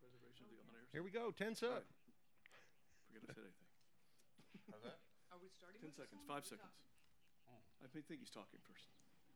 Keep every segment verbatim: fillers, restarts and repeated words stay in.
Here we go. Ten seconds. Forget I said anything. How's that? Are we starting? Ten seconds. Five seconds. I think he's talking first.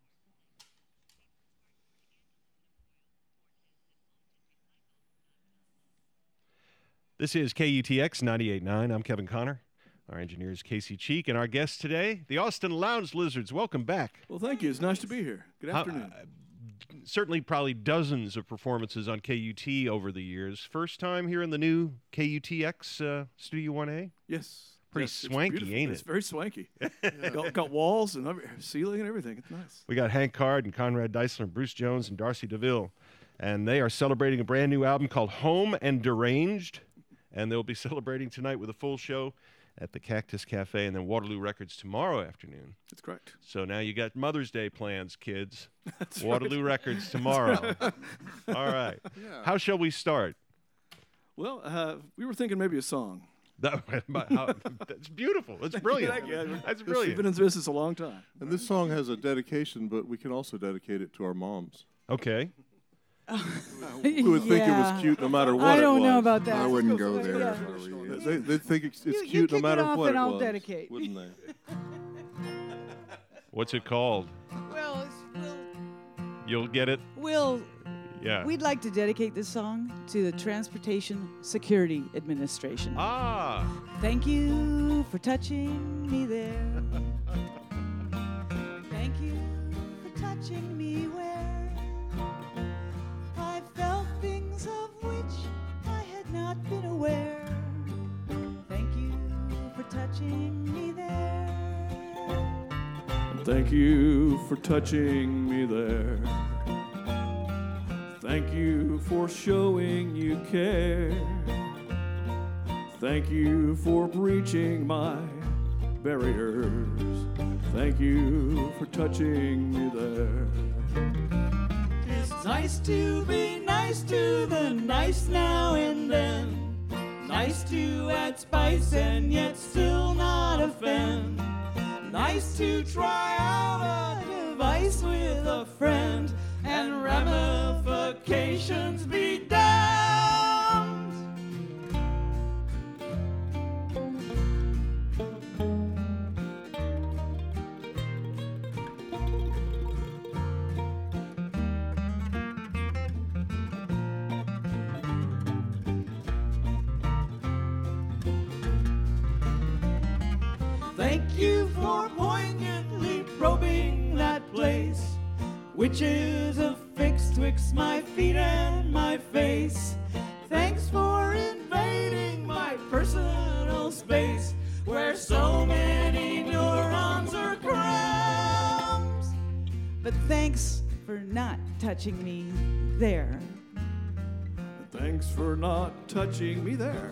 This is K U T X ninety-eight point nine. I'm Kevin Connor. Our engineer is Casey Cheek, and our guest today, the Austin Lounge Lizards. Welcome back. Well, thank you. It's nice to be here. Good afternoon. How, uh, certainly probably dozens of performances on K U T over the years. First time here in the new K U T X uh, Studio one A? Yes. Pretty yes, swanky, ain't it? It's very swanky. yeah. got, got walls and every, ceiling and everything. It's nice. We got Hank Card and Conrad Deisler and Bruce Jones and Darcy DeVille. And they are celebrating a brand new album called Home and Deranged. And they'll be celebrating tonight with a full show at the Cactus Cafe and then Waterloo Records tomorrow afternoon. That's correct. So now you got Mother's Day plans, kids. That's Waterloo right. Records tomorrow. All right. Yeah. How shall we start? Well, uh, we were thinking maybe a song. That, how, that's beautiful. That's brilliant. Thank you. That's We've brilliant. been in this business a long time. And this song has a dedication, but we can also dedicate it to our moms. Okay. We would think it Yeah. was cute no matter what I it don't was. know about that. I wouldn't go Yeah. there. Yeah. if I were you. They, they'd think it's, it's You- you cute no kick it matter off what and it I'll was, dedicate. wouldn't they? What's it called? Well, it's, we'll, You'll get it? we'll, Yeah. we'd like to dedicate this song to the Transportation Security Administration. Ah. Thank you for touching me there. Thank you for touching me where I felt things of which I had not been aware. Thank you for touching me there. Thank you for touching me there. Thank you for showing you care. Thank you for breaching my barriers. Thank you for touching me there. It's nice to be nice to the nice now and then. Nice to add spice and yet still not offend. Nice to try out a device with a friend and ramifications be damned. Thank you for poignantly probing that place, which is affixed twixt my feet and my face. Thanks for invading my personal space, where so many neurons are crammed. But thanks for not touching me there. Thanks for not touching me there.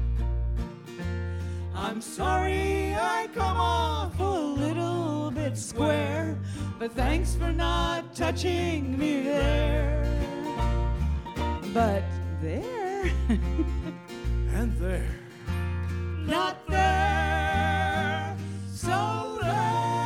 I'm sorry I come off a little bit square, but thanks for not touching me there. But there, And there. not there, so there.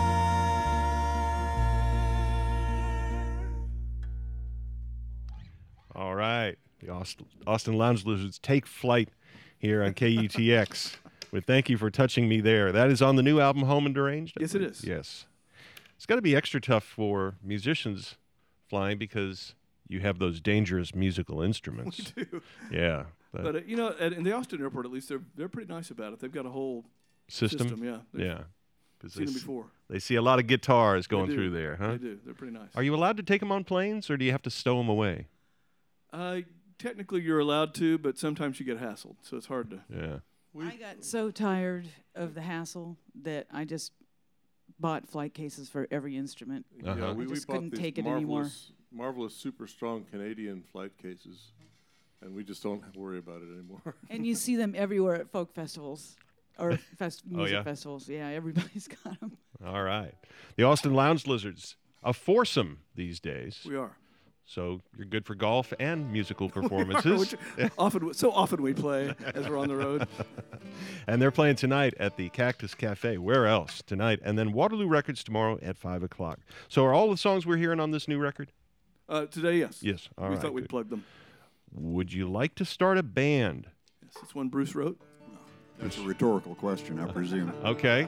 All right. The Austin, Austin Lounge Lizards take flight here on K U T X with Thank You for Touching Me There. That is on the new album, Home and Deranged? Yes, it is. Yes. It's got to be extra tough for musicians flying because you have those dangerous musical instruments. We do. Yeah. But, But, uh, you know, at, in the Austin airport, at least, they're they're pretty nice about it. They've got a whole system? system yeah. They've Yeah. 'Cause seen they, them s- before. they see a lot of guitars They going do. through there, huh? They do. They're pretty nice. Are you allowed to take them on planes, or do you have to stow them away? Uh, technically, you're allowed to, but sometimes you get hassled, so it's hard to. Yeah. I got so tired of the hassle that I just bought flight cases for every instrument. Uh-huh. Yeah, we, I we just bought couldn't these take it anymore. marvelous, marvelous, super strong Canadian flight cases, and we just don't worry about it anymore. And you see them everywhere at folk festivals or fest- Oh, music yeah? festivals. Yeah, everybody's got them. All right. The Austin Lounge Lizards, a foursome these days. We are. So you're good for golf and musical performances. Which often, so often we play as we're on the road. And they're playing tonight at the Cactus Cafe. Where else? Tonight. And then Waterloo Records tomorrow at five o'clock. So are all the songs we're hearing on this new record? Uh, today, yes. Yes. All we right, thought we'd good. plug them. Would you like to start a band? Yes, it's one Bruce wrote. That's a rhetorical question, I presume. Okay.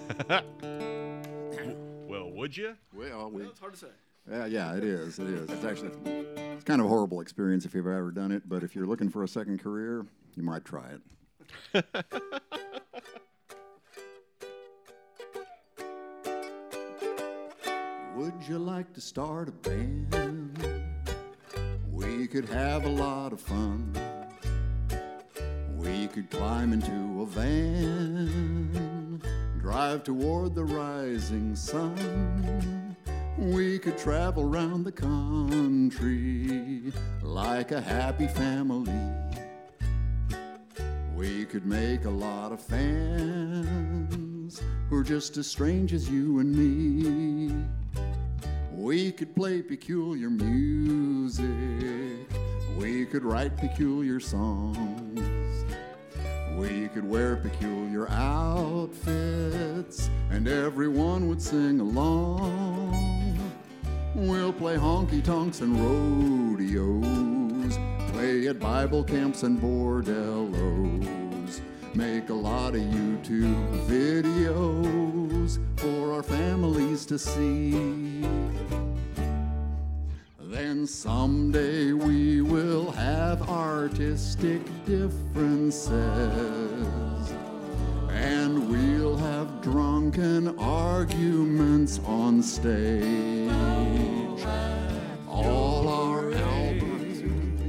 Well, would you? Well, we, It's hard to say. yeah, yeah, it is. It is. It's actually it's kind of a horrible experience if you've ever done it. But if you're looking for a second career, you might try it. Would you like to start a band? We could have a lot of fun. We could climb into a van, drive toward the rising sun. We could travel round the country like a happy family. We could make a lot of fans who are just as strange as you and me. We could play peculiar music. We could write peculiar songs. We could wear peculiar outfits, and everyone would sing along. We'll play honky-tonks and rodeos, play at Bible camps and bordellos, make a lot of YouTube videos for our families to see. Then someday we will have artistic differences, and we'll have drunken arguments on stage. All our albums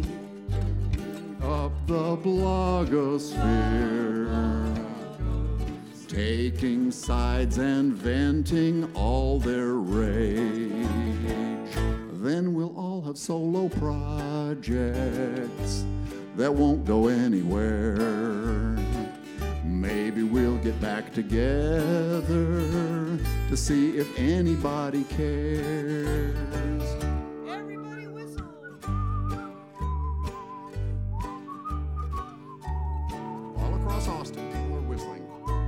up the blogosphere, taking sides and venting all their rage. Then we'll all have solo projects that won't go anywhere. Maybe we'll get back together to see if anybody cares. Everybody whistle. All across Austin, people are whistling.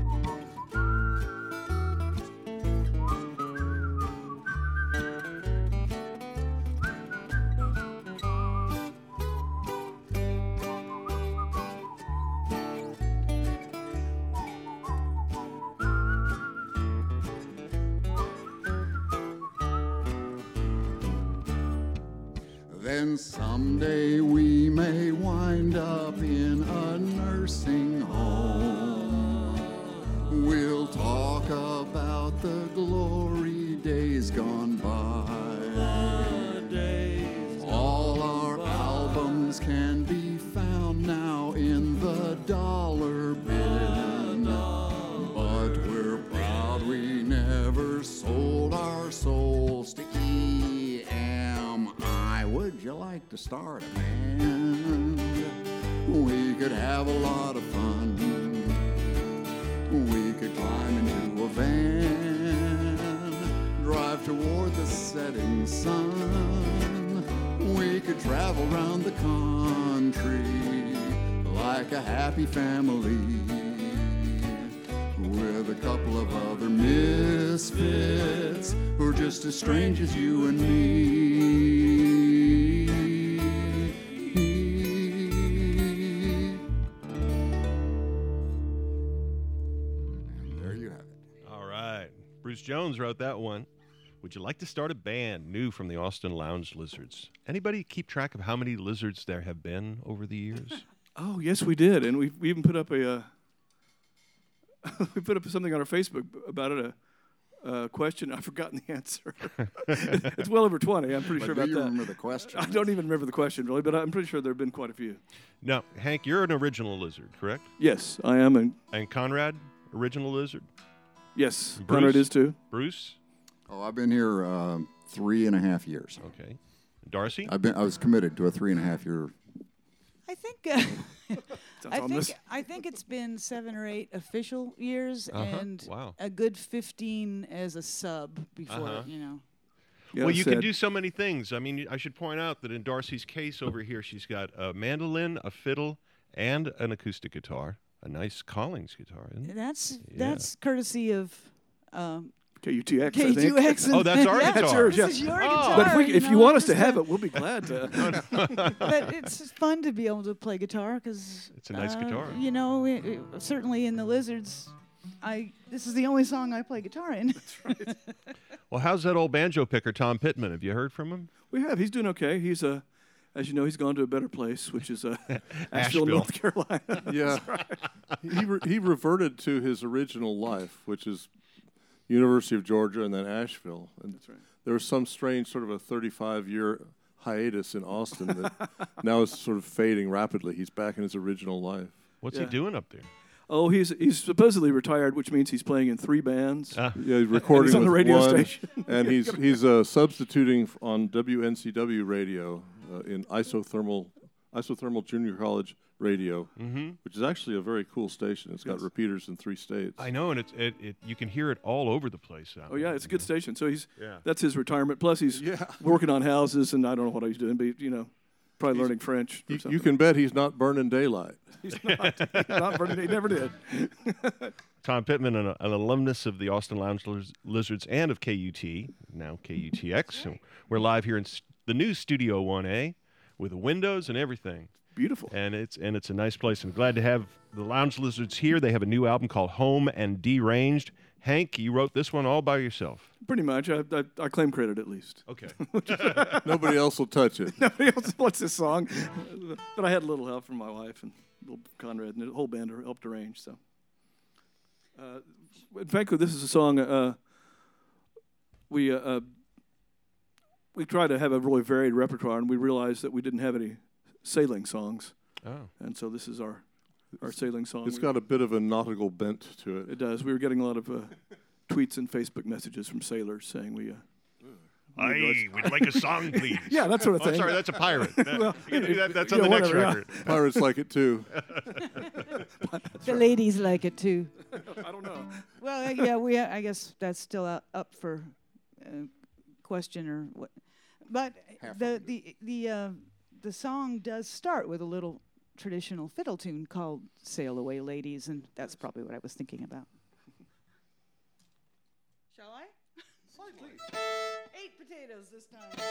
Then someday we may wind up in a nursing home. We'll talk about the glory days gone by. All our albums can be found now in the dollar bin. But we're proud we never sold our souls to E M I. Would you like to start a band? We could have a lot of fun. We could climb into a van, drive toward the setting sun. We could travel around the country like a happy family, with a couple of other misfits who are just as strange as you and me. And there you have it. All right. Bruce Jones wrote that one. Would you like to start a band new from the Austin Lounge Lizards? Anybody keep track of how many lizards there have been over the years? Oh, yes, we did. And we we even put up a... Uh, we put up something on our Facebook about it, a, a question. I've forgotten the answer. It's well over twenty. I'm pretty But sure do about you that. remember the question? I don't even remember the question, really, but I'm pretty sure there have been quite a few. Now, Hank, you're an original lizard, correct? Yes, I am. And And Conrad, original lizard? yes, Bruce? Conrad is too. Bruce? Oh, I've been here uh, three and a half years. Okay. Darcy? I've been. I was committed to a three and a half year. I think uh, Sounds I ominous. think I think it's been seven or eight official years Uh-huh. and Wow. a good fifteen as a sub before, Uh-huh. you know. Yeah, Well, you can sad. do so many things. I mean, I should point out that in Darcy's case over here, she's got a mandolin, a fiddle, and an acoustic guitar. A nice Collings guitar, isn't it? That's Yeah. that's courtesy of um, K U T X, I K think. U X. Oh, that's our yeah, guitar. yours, This yeah. is your Oh. guitar. But if, we, if you know, want us to just have a- it, we'll be glad to. But it's fun to be able to play guitar because It's a nice uh, guitar. You know, it, it- certainly in the Lizards, I this is the only song I play guitar in. Well, how's that old banjo picker, Tom Pittman? Have you heard from him? We have. He's doing okay. He's uh, as you know, he's gone to a better place, which is uh, Asheville, Asheville. North Carolina. Yeah, he re- he reverted to his original life, which is University of Georgia and then Asheville. And That's right. there was some strange sort of a thirty-five year hiatus in Austin that now is sort of fading rapidly. He's back in his original life. What's Yeah. he doing up there? Oh, he's he's supposedly retired, which means he's playing in three bands. Ah. Yeah, he's recording he's on with the radio one, station. and he's he's uh, substituting f- on W N C W radio uh, in isothermal isothermal junior college radio, Mm-hmm. which is actually a very cool station. It's got Yes. repeaters in three states. I know, and it's it, it you can hear it all over the place. Out Oh yeah, it's a good station. So he's Yeah. that's his retirement. Plus he's Yeah. working on houses, and I don't know what he's doing, but you know, probably He's- learning French. Or You, something. you can bet he's not burning daylight. He's not. He's not burning. He never did. Tom Pittman, an, an alumnus of the Austin Lounge Liz- Lizards and of K U T, now K U T X. So we're live here in s- the new Studio one A with the windows and everything. Beautiful. And it's and it's a nice place. I'm glad to have the Lounge Lizards here. They have a new album called Home and Deranged. Hank, you wrote this one all by yourself. Pretty much. I, I, I claim credit at least. Okay. Nobody else will touch it. Nobody else wants this song, but I had a little help from my wife and little Conrad, and the whole band helped arrange. So, uh, in fact, this is a song uh, we uh, uh, we try to have a really varied repertoire, and we realized that we didn't have any sailing songs, Oh. and so this is our our sailing song. It's We- got a bit of a nautical bent to it. it does. We were getting a lot of uh, tweets and Facebook messages from sailors saying we. Uh, Aye, we'd like a song, please. yeah, that sort of Oh, thing. sorry, that's a pirate. That- Well, you can do that- that's yeah, on the next whatever, yeah. record. Pirates like it too. The ladies like it too. I don't know. Well, uh, yeah, we. I guess that's still uh, up for uh, question or what. But the the the uh, the song does start with a little traditional fiddle tune called "Sail Away, Ladies," and that's probably what I was thinking about. Shall I? Eight potatoes this time.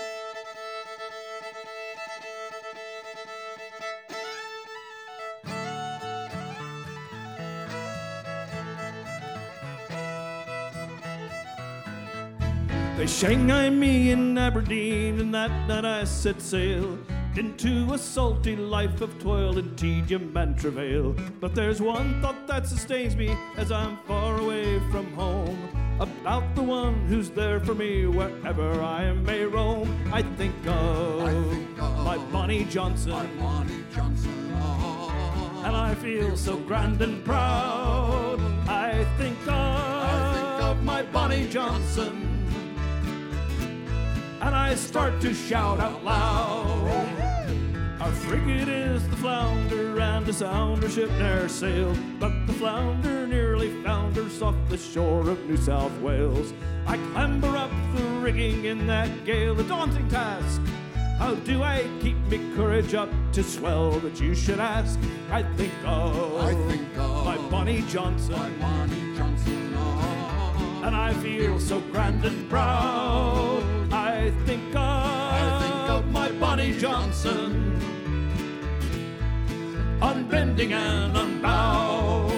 They Shanghai me in Aberdeen, and that night I set sail into a salty life of toil and tedium and travail. But there's one thought that sustains me as I'm far away from home, about the one who's there for me wherever I may roam. I think of, I think of my Bonnie Johnson, My Bonnie Johnson, oh. and I feel so grand and proud. I think of, I think of my Bonnie Johnson, and I start to shout out loud. Our frigate is the Flounder, and the sounder ship ne'er sailed, but the Flounder nearly founders off the shore of New South Wales. I clamber up the rigging in that gale, a daunting task. How do I keep me courage up to swell that you should ask? I think of, I think of my Bonnie Johnson, My Bonnie Johnson, oh. and I feel so grand and proud. I think of, I think of my Bonnie Johnson, unbending and unbowed.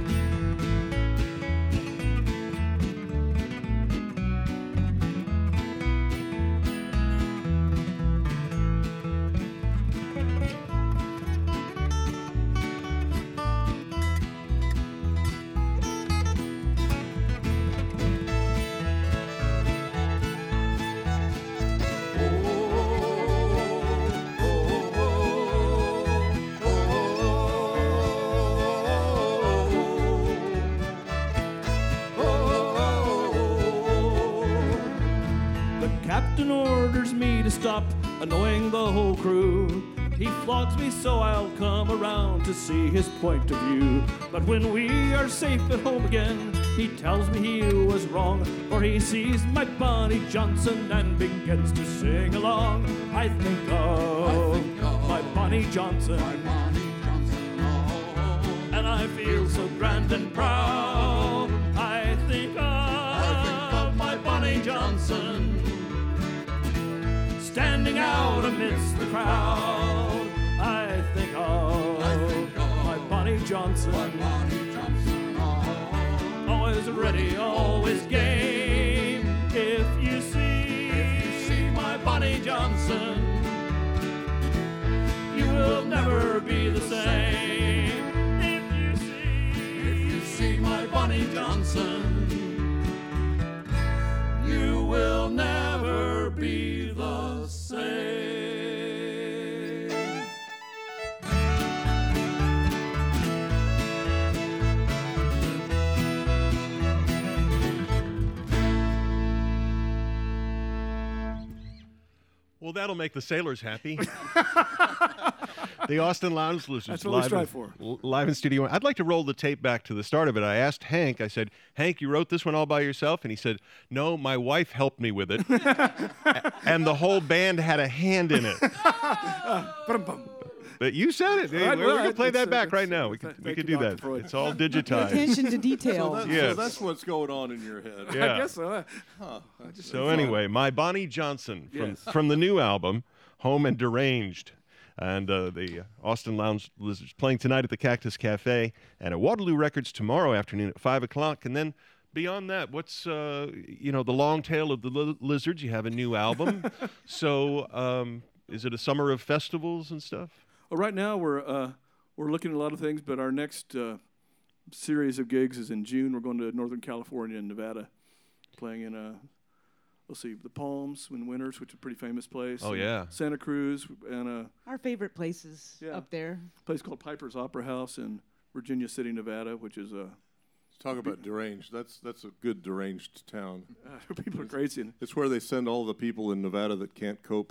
The captain orders me to stop, annoying the whole crew. He flogs me so I'll come around to see his point of view. But when we are safe at home again, he tells me he was wrong, for he sees my Bonnie Johnson and begins to sing along. I think of, I think of my Bonnie Johnson, My Bonnie Johnson, oh. and I feel so grand and proud. I think of, I think of crowd, I think of, I think of my Bonnie Johnson. my Bonnie Johnson. Oh, Always ready, always game. If you see, if you see my Bonnie Johnson, you will never be the same. If you see, if you see my Bonnie Johnson, you will never be the same. Well, that'll make the sailors happy. The Austin Lounge Lizards. That's what we live strive in, for. l- Live in studio. I'd like to roll the tape back to the start of it. I asked Hank, I said, Hank, you wrote this one all by yourself? And he said, no, my wife helped me with it. A- and the whole band had a hand in it. Ba-dum-bum. But you said it. Hey, Right, we're well, going to play it's, that uh, back it's, right uh, now. We th- can, we thank can you, do Doctor that. Freud. It's all Pay digitized. attention to So, detail. that, Yes. so that's what's going on in your head. Yeah. I guess so. Huh. That's So anyway, my Bonnie Johnson from, Yes. from the new album, Home and Deranged. And uh, the Austin Lounge Lizards playing tonight at the Cactus Cafe and at Waterloo Records tomorrow afternoon at five o'clock. And then beyond that, what's, uh, you know, the long tail of the li- Lizards? You have a new album. So um, is it a summer of festivals and stuff? Well, right now we're uh, we're looking at a lot of things, but our next uh, series of gigs is in June. We're going to Northern California and Nevada, playing in a let's see, the Palms in Winters, which is a pretty famous place. Oh, and yeah. Santa Cruz and a Our favorite places Yeah. up there. place called Piper's Opera House in Virginia City, Nevada, which is a Talk about deranged. That's that's a good deranged town. uh, people are crazy. And It's where they send all the people in Nevada that can't cope.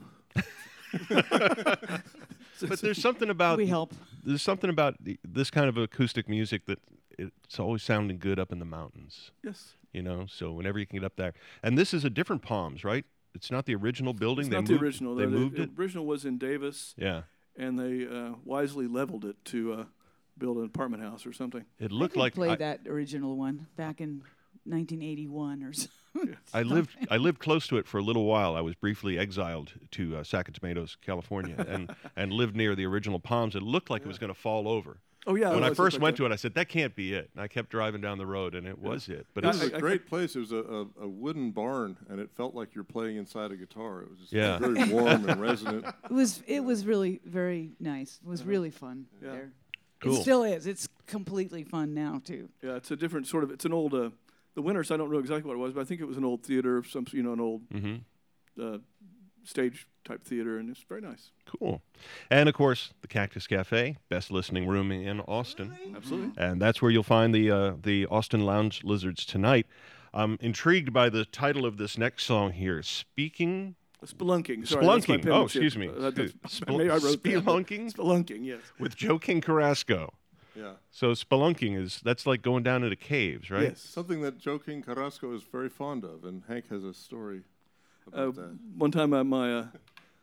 But there's something about We help. there's something about the, this kind of acoustic music that it's always sounding good up in the mountains. yes, You know, so whenever you can get up there, and this is a different Palms, right? It's not the original building. it's they not moved, the original. They The- moved the it. original was in Davis, Yeah, and they uh, wisely leveled it to uh, build an apartment house or something. it I looked could like play I, that original one back in nineteen eighty-one or so. I lived. I lived close to it for a little while. I was briefly exiled to uh, Sacatomatos, California, and and lived near the original Palms. It looked like it was going to fall over. Oh yeah. When I first went to it, I said that can't be it. And I kept driving down the road, and it was it. But Yeah, it's, It was I- a I great place. It was a, a, a wooden barn, and it felt like you're playing inside a guitar. It was just Yeah. very warm and resonant. It was it was really very nice. It was really fun Yeah. there. Cool. It still is. It's completely fun now too. Yeah, it's a different sort of. It's an old. Uh, the Winters. I don't know exactly what it was, but I think it was an old theater, of some you know, an old Mhm. uh, stage type theater, and it's very nice. Cool. And of course, the Cactus Cafe, best listening room in Austin. Absolutely. And that's where you'll find the uh, the Austin Lounge Lizards tonight. I'm intrigued by the title of this next song here. Speaking, Spelunking. Sorry, that's my Spelunking. Oh, penmanship. excuse me. Uh, that- that's- Spel- maybe I wrote that. Spelunking? Spelunking. Yes. with Joe King Carrasco. Yeah. So spelunking is that's like going down into caves, right? Yes. Something that Joe King Carrasco is very fond of, and Hank has a story Uh, about that. one time, uh, my uh,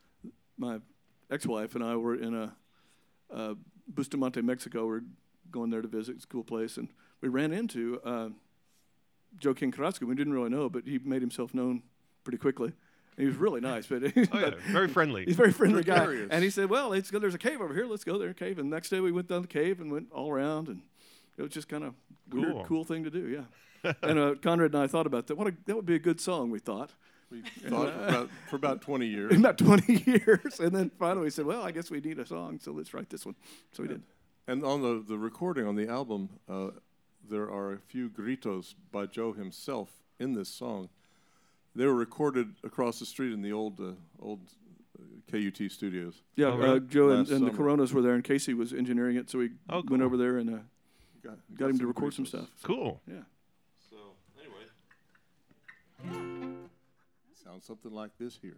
my ex-wife and I were in a uh, Bustamante, Mexico. We are going there to visit. It's a cool place, and we ran into uh, Joe King Carrasco. We didn't really know, but he made himself known pretty quickly. And he was really nice, but, Oh yeah, very friendly. he's a very friendly guy. Gregarious. And he said, "Well, let's go. There's a cave over here. Let's go there, cave." And the next day we went down the cave and went all around, and it was just kind of weird, Cool. cool thing to do. Yeah. and uh, Conrad and I thought about that. What a, that would be a good song. We thought. We thought for about, for about twenty years. In about twenty years, and then finally we said, "Well, I guess we need a song, so let's write this one." So we did. And on the, the recording on the album, uh, there are a few gritos by Joe himself in this song. They were recorded across the street in the old uh, old uh, K U T studios. Yeah, Oh, uh, really? Joe and, Last and the summer. Coronas were there, and Casey was engineering it, so we Oh, went cool. over there and uh, Got, got him to record some gritos. stuff. Cool. Yeah. So anyway, sounds something like this here.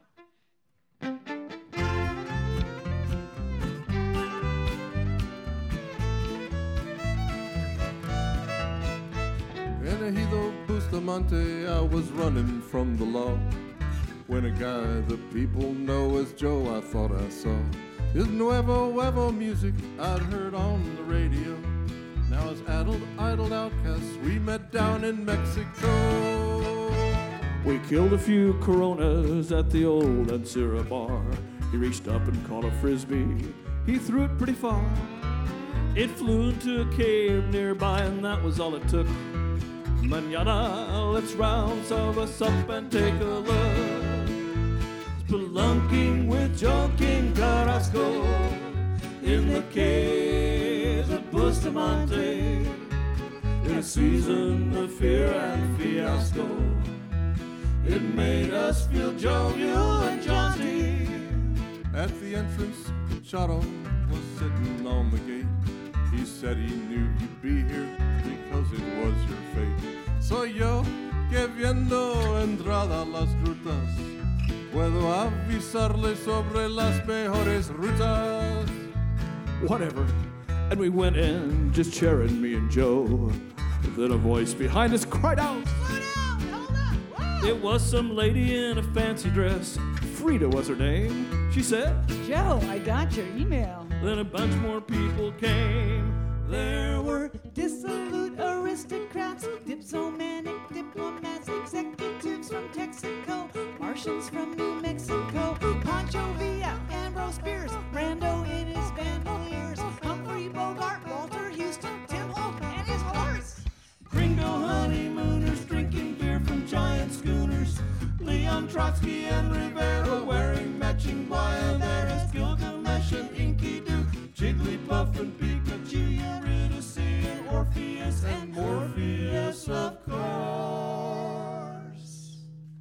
In Ejido Bustamante, I was running from the law. When a guy the people know as Joe, I thought I saw his Nuevo Huevo music I'd heard on the radio. Now as adult, idled outcasts we met down in Mexico. We killed a few Coronas at the old Ancira bar. He reached up and caught a frisbee. He threw it pretty far. It flew into a cave nearby, and that was all it took. Manana, let's round some of us up and take a look. Spelunking with Joaquin Carrasco in the caves of Bustamante, in a season of fear and fiasco. It made us feel jovial and jaunty. At the entrance, Charo was sitting on the gate. He said he knew you'd be here because it was your fate. Soy yo que viendo entrada a las grutas puedo avisarle sobre las mejores rutas. Whatever. And we went in, just Sharon, me and Joe. Then a voice behind us cried out, Slow down! Hold up! Whoa! it was some lady in a fancy dress. Frida was her name. She said, Joe, I got your email. then a bunch more people came. There were Dissolute aristocrats, dipsomanic diplomats, executives from Texaco, Martians from New Mexico, Pancho Villa, Ambrose Bierce, Brando in his bandoliers, Humphrey Bogart, Walter Houston, Tim Hope, and his horse. gringo honeymooners drinking beer from giant schooners. Leon Trotsky and Rivera wearing matching Guayaberas. Gilgamesh and Enkidu, Jigglypuff and Pikachu, Eurydice and Orpheus and Morpheus, of course.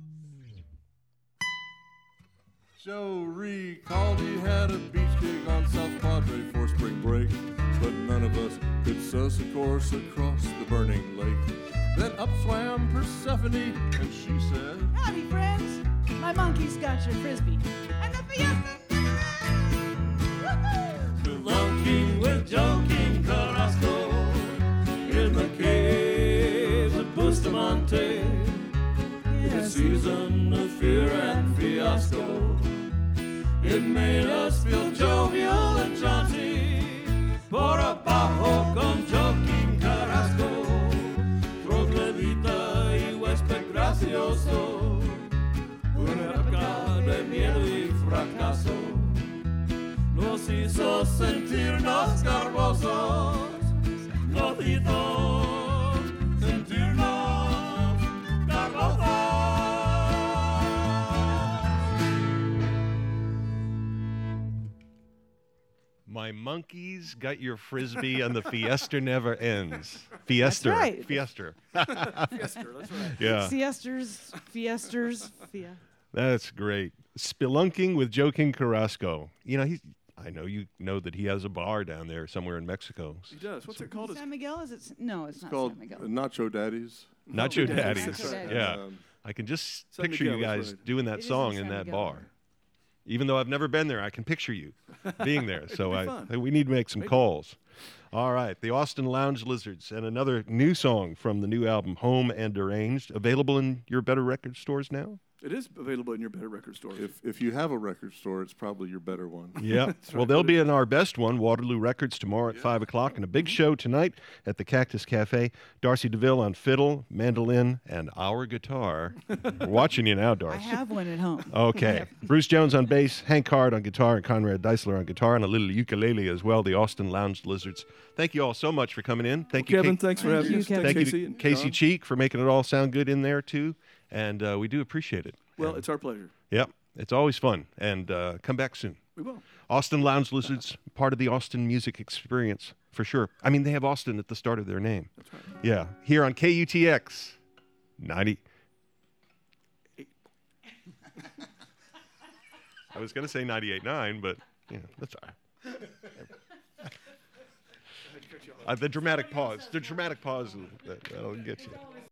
Joe recalled he had a beach gig on South Padre for spring break, but none of us could suss a course across the burning lake. Then up swam Persephone, and she said, Howdy, friends. My monkey's got your frisbee. And the fiesta never ends. Woohoo! Spelunking with Joaquin Carrasco in the caves of Bustamante, in a season of fear and fiasco. It made us feel jovial and jaunty. Por abajo con Joaquin Carrasco, troglodita y huésped gracioso, una época de miedo y fracaso. Nos hizo sentirnos garbosos, nos hizo sentirnos garbosos. My monkeys got your frisbee and the fiesta never ends. Fiesta. right. Fiesta. Fiesta, that's right. Yeah. Siestas, fiestas, fia. That's great. Spelunking with Joaquin Carrasco. You know, he's I know you know that he has a bar down there somewhere in Mexico. He does. What's it called? San Miguel? Is it? S- No, it's, it's not called San Miguel. Nacho Daddies. Nacho Nacho Daddies. Daddies, that's right. Yeah. Um, I can just San picture you Miguel, that's guys right. doing It that is song in in San that Miguel. bar. Even though I've never been there, I can picture you being there. So be I, fun. we need to make some Maybe. calls. All right, the Austin Lounge Lizards and another new song from the new album Home and Deranged, available in your better record stores now. It is available in your better record store. if if you have a record store, it's probably your better one. Yeah. Well, they'll be in our best one, Waterloo Records, tomorrow at five o'clock, and a big show tonight at the Cactus Cafe. Darcy DeVille on fiddle, mandolin, and our guitar. We're watching you now, I Darcy. have one at home. Okay. Bruce Jones on bass, Hank Card on guitar, and Conrad Deisler on guitar, and a little ukulele as well, the Austin Lounge Lizards. Thank you all so much for coming in. Thank you, Kevin, Ca- thanks for Thank having you, us. Kevin. Thank you Casey to and Casey John. Cheek for making it all sound good in there, too. And uh, we do appreciate it. Well, And- it's our pleasure. Yep. It's always fun. And uh, come back soon. We will. Austin Lounge Lizards, part of the Austin music experience, for sure. I mean, they have Austin at the start of their name. That's right. Yeah. Here on K U T X ninety. I was going to say ninety-eight point nine, but, yeah, that's all right. Uh, the dramatic pause. The dramatic pause, that, that'll get you.